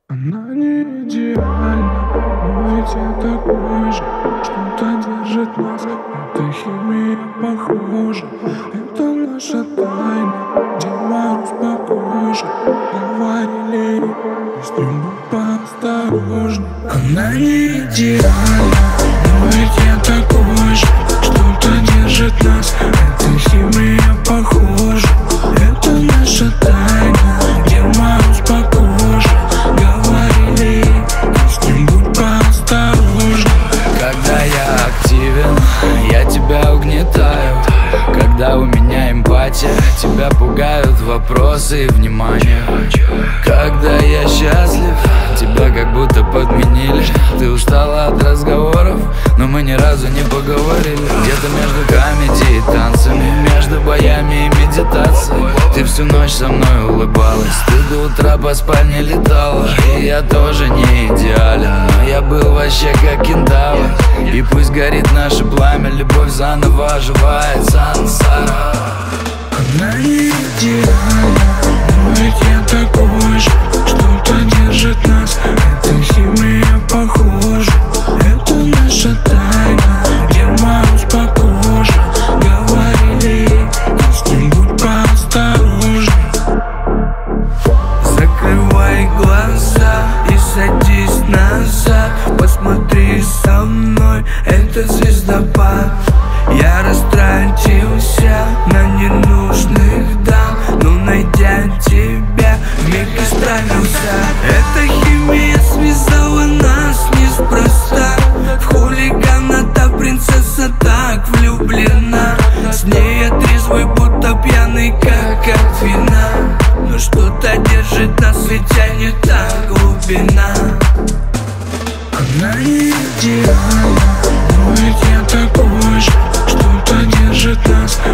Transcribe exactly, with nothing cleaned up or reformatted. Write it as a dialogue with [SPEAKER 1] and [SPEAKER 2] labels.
[SPEAKER 1] Она не идеальна, но ведь я такой же. Что-то держит нас, это химия похожа. Это наша тайна, где мороз по коже. Говорили, и с ним будь поосторожней. Она не идеальна, но ведь я такой же. Что-то держит нас, это химия похожа. Это наша тайна, где мороз по коже. Говорили, и с ним будь поосторожней.
[SPEAKER 2] Когда я активен, я тебя угнетаю. Когда у меня эмпатия, тебя пугают вопросы и внимание. Когда я счастлив, тебя как будто подменили. Ты устала от разговоров, но мы ни разу не поговорили. Где-то между комедией и танцами, между боями и медитацией, ты всю ночь со мной улыбалась. Ты до утра по спальне летала. И я тоже не идеален, но я был вообще как кентавр. И пусть горит наше пламя, любовь заново оживает сансара.
[SPEAKER 1] Она не идеальна, но ведь я такой же. Что-то держит нас, это химия похожа. Это наша тайна, где мороз по коже. Говорили, и с ним будь поосторожней.
[SPEAKER 3] Закрывай глаза и садись назад. Посмотри со мной, это звездопад. Я растратился на ненужных дам, но найдя тебя, вмиг исправился. Эта химия связала нас неспроста. В хулигана та принцесса так влюблена. С ней я трезвый, будто пьяный, как от вина. Но что-то держит нас, ведь тянет та глубина.
[SPEAKER 1] Она не идеальна, но ведь я такой же. Что-то держит нас,